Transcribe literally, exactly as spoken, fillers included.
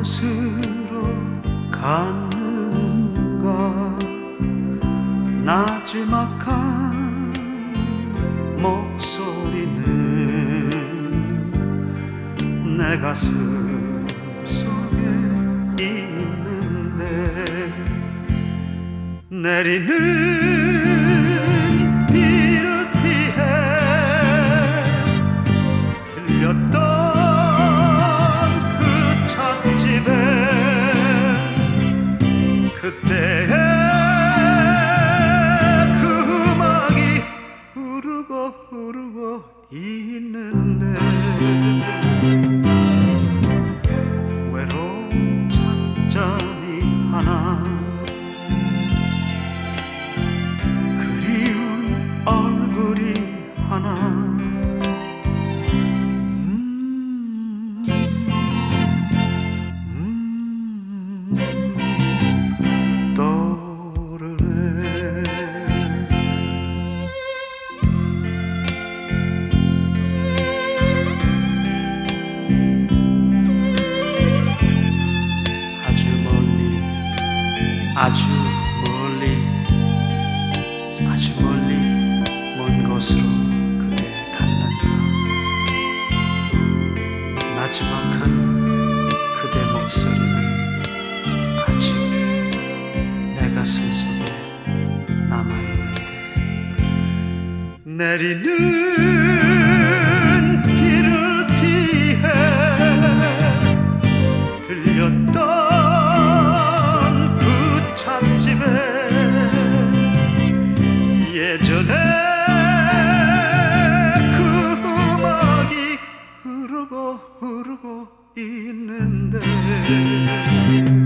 곳으로 가는가. 나지막한 목소리는 내 가슴 속에 있는데, 내리는 비를 피해 들렸던 그 찻집에 그때의 그 음악이 흐르고 흐르고 있는데, 외로운 찻잔이 하나, 그리운 얼굴이 하나, 음, 음, 떠오르네. 아주 멀리, 아주 멀리 먼 곳으로 그대 갔는가. 나지막한 그대 목소리는 아직 내 가슴 속에 남아있는데, 내리는 비를 피해 들렸던 찻집에 예전에 그 음악이 흐르고 흐르고 있는데,